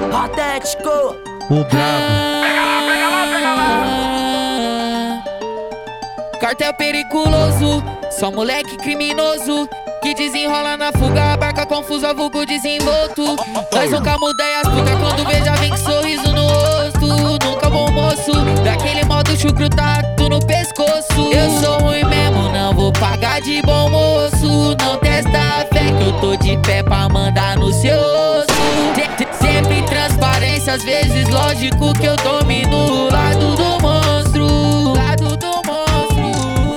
Patético. O brabo. Cartel periculoso, só moleque criminoso que desenrola na fuga, abarca confusa, vulgo desenvolto. Nós nunca muda e as puta quando veja vem com sorriso no rosto. Nunca bom moço, daquele modo chucro tato no pescoço. Eu sou ruim mesmo, não vou pagar de bom moço. Não testa a fé que eu tô de pé pra mandar no seu osso. Sempre transparência, às vezes lógico que eu domino o lado do monstro. Lado do monstro.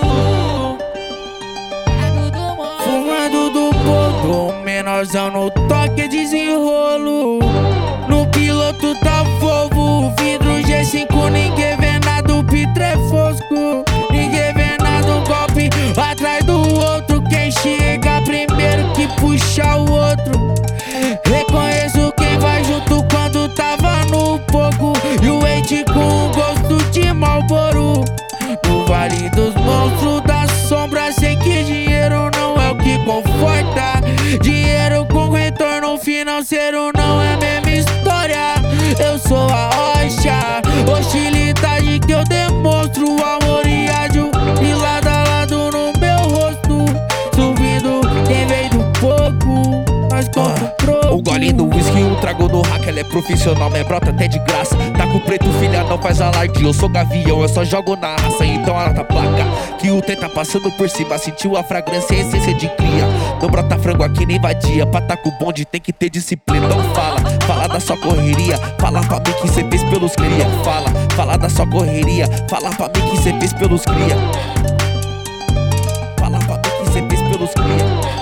Lado do monstro. Fumando do bolo, menorzão no toque desenrolo. No piloto tá Volvo, vidro G5, ninguém vê nada, o pitre é fosco. Ninguém vê nada, um golpe atrás do outro. Quem chega primeiro que puxa o outro. Reconheço quem vai junto quando tava no pouco. E o hate com gosto de Marlboro. No vale dos monstros da sombra, sei que dinheiro não é o que conforta. Dinheiro com retorno financeiro não é a mesma história. Eu sou a rocha, hostilidade que eu demonstro. Amor e ódio e lado a lado no meu rosto. Subindo quem veio do pouco, mas comprou. O gole do whisky, o trago do hack, ela é profissional, mas brota até de graça. Tá com preto, filha, não faz alarde. Eu sou gavião, eu só jogo na raça, então ela tá placa. Que o trem tá passando por cima, sentiu a fragrância, a essência de cria. Não brota frango aqui nem vadia, pra tá com o bonde tem que ter disciplina. Então fala da sua correria, fala pra mim que cê fez pelos cria. Fala da sua correria, fala pra mim que cê fez pelos cria. Fala pra mim que cê fez pelos cria.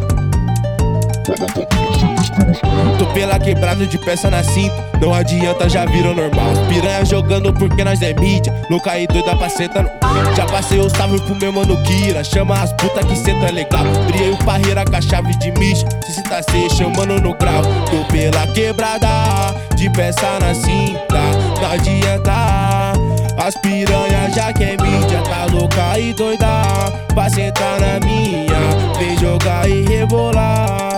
Tô pela quebrada de peça na cinta, não adianta, já virou normal. Os piranha jogando porque nós é mídia, louca e doida pra sentar no... Já passei o salve pro meu mano Kira, chama as puta que senta é legal. Briei o parreira com a chave de micho, se cita cê chamando no grau. Tô pela quebrada de peça na cinta, não adianta. As piranha já que é mídia, tá louca e doida pra sentar na minha. Vem jogar e rebolar.